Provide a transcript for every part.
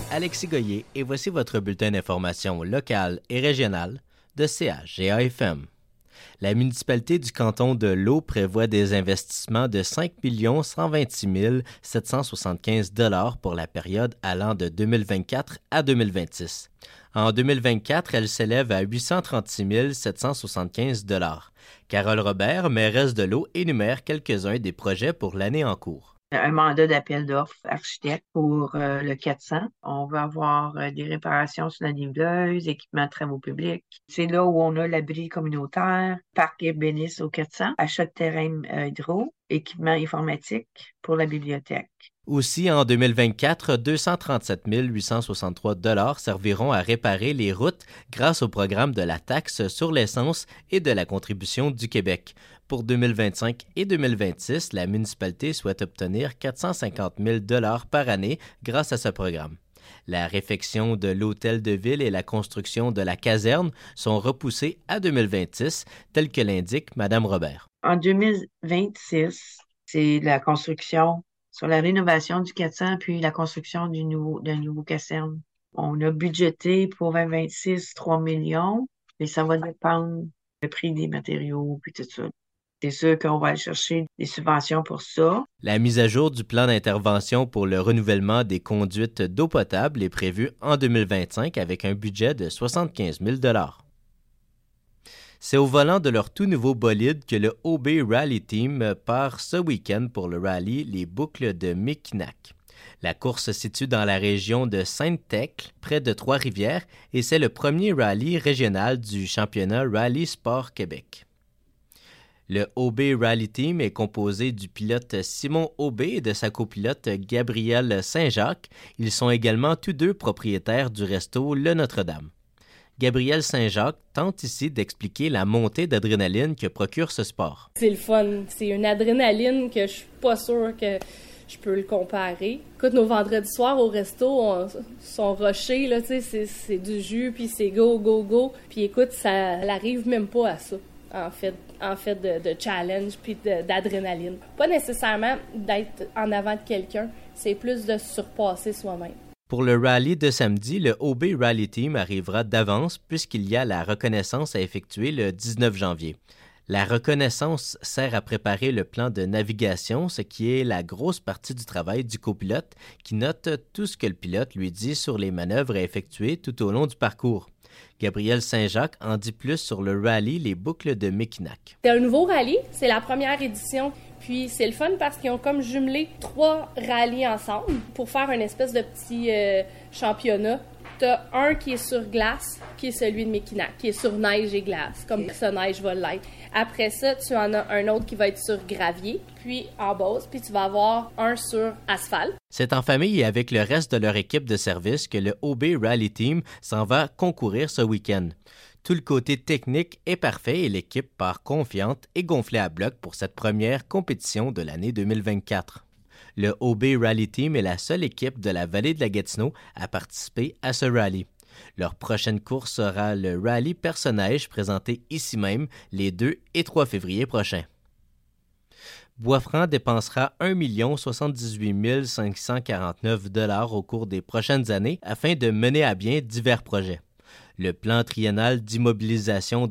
Alexis Goyer et voici votre bulletin d'information locale et régionale de CHGA-FM. La municipalité du canton de l'Eau prévoit des investissements de 5 126 775 $ pour la période allant de 2024 à 2026. En 2024, elle s'élève à 836 775 $. Carole Robert, mairesse de l'Eau, énumère quelques-uns des projets pour l'année en cours. Un mandat d'appel d'offres architecte pour le 400. On va avoir des réparations sur la niveleuse, équipement de travaux publics. C'est là où on a l'abri communautaire, parc ébéniste au 400, achat de terrain hydro, équipement informatique pour la bibliothèque. Aussi, en 2024, 237 863 $ serviront à réparer les routes grâce au programme de la taxe sur l'essence et de la contribution du Québec. Pour 2025 et 2026, la municipalité souhaite obtenir 450 000 $ par année grâce à ce programme. La réfection de l'hôtel de ville et la construction de la caserne sont repoussées à 2026, tel que l'indique Mme Robert. En 2026, c'est la construction sur la rénovation du 400 puis la construction d'un nouveau caserne. On a budgété pour 2026 3 millions, mais ça va dépendre du prix des matériaux puis tout ça. C'est sûr qu'on va aller chercher des subventions pour ça. La mise à jour du plan d'intervention pour le renouvellement des conduites d'eau potable est prévue en 2025 avec un budget de 75 000 $. C'est au volant de leur tout nouveau bolide que le OB Rally Team part ce week-end pour le rallye Les Boucles de Mekinac. La course se situe dans la région de Sainte-Thècle, près de Trois-Rivières, et c'est le premier rallye régional du championnat Rallye Sport Québec. Le OB Rally Team est composé du pilote Simon Aubé et de sa copilote Gabrielle Saint-Jacques. Ils sont également tous deux propriétaires du resto Le Notre-Dame. Gabrielle Saint-Jacques tente ici d'expliquer la montée d'adrénaline que procure ce sport. C'est le fun. C'est une adrénaline que je suis pas sûre que je peux le comparer. Écoute, nos vendredis soirs au resto sont rushés, là, tu sais, c'est du jus, puis c'est go, go, go. Puis écoute, ça n'arrive même pas à ça, en fait de challenge puis d'adrénaline. Pas nécessairement d'être en avant de quelqu'un, c'est plus de surpasser soi-même. Pour le rallye de samedi, le OB Rally Team arrivera d'avance puisqu'il y a la reconnaissance à effectuer le 19 janvier. La reconnaissance sert à préparer le plan de navigation, ce qui est la grosse partie du travail du copilote qui note tout ce que le pilote lui dit sur les manœuvres à effectuer tout au long du parcours. Gabrielle Saint-Jacques en dit plus sur le rallye Les Boucles de Mekinac. C'est un nouveau rallye, c'est la première édition. Puis c'est le fun parce qu'ils ont comme jumelé 3 rallyes ensemble pour faire une espèce de petit championnat. T'as un qui est sur glace, qui est celui de Mekinac, qui est sur neige et glace, comme ce neige va l'être. Après ça, tu en as un autre qui va être sur gravier, puis en base, puis tu vas avoir un sur asphalte. C'est en famille et avec le reste de leur équipe de service que le OB Rally Team s'en va concourir ce week-end. Tout le côté technique est parfait et l'équipe part confiante et gonflée à bloc pour cette première compétition de l'année 2024. Le OB Rally Team est la seule équipe de la vallée de la Gatineau à participer à ce rallye. Leur prochaine course sera le rallye Perce-Neige présenté ici même les 2 et 3 février prochains. Boisfranc dépensera 1 078 549 $ au cours des prochaines années afin de mener à bien divers projets. Le plan triennal d'immobilisation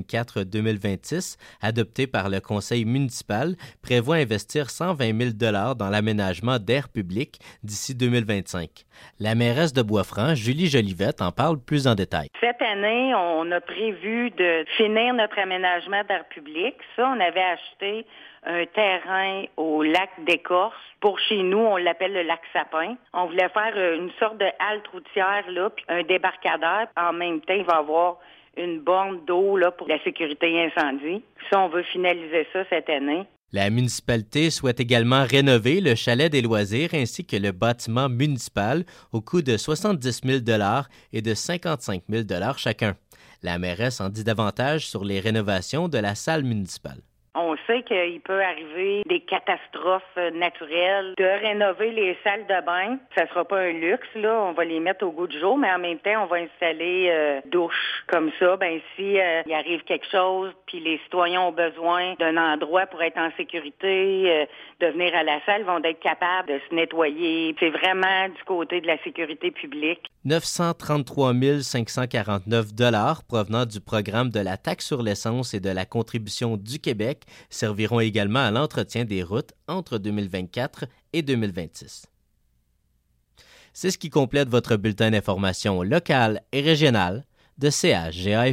2024-2026, adopté par le conseil municipal, prévoit investir 120 000 $ dans l'aménagement d'aires publiques d'ici 2025. La mairesse de Boisfranc, Julie Jolivette, en parle plus en détail. Cette année, on a prévu de finir notre aménagement d'aires publiques. Ça, on avait acheté un terrain au lac d'Écorce. Pour chez nous, on l'appelle le lac Sapin. On voulait faire une sorte de halte routière, là, puis un débarcadère. En même temps, il va y avoir une borne d'eau là, pour la sécurité incendie. Ça, on veut finaliser ça cette année. La municipalité souhaite également rénover le chalet des loisirs ainsi que le bâtiment municipal au coût de 70 000 $ et de 55 000 $ chacun. La mairesse en dit davantage sur les rénovations de la salle municipale. On sait qu'il peut arriver des catastrophes naturelles. De rénover les salles de bain, ça sera pas un luxe, là. On va les mettre au goût du jour, mais en même temps, on va installer douche. Comme ça, si il arrive quelque chose, puis les citoyens ont besoin d'un endroit pour être en sécurité, de venir à la salle, ils vont être capables de se nettoyer. C'est vraiment du côté de la sécurité publique. 933 549 $ provenant du programme de la taxe sur l'essence et de la contribution du Québec serviront également à l'entretien des routes entre 2024 et 2026. C'est ce qui complète votre bulletin d'information locale et régionale de CHGA.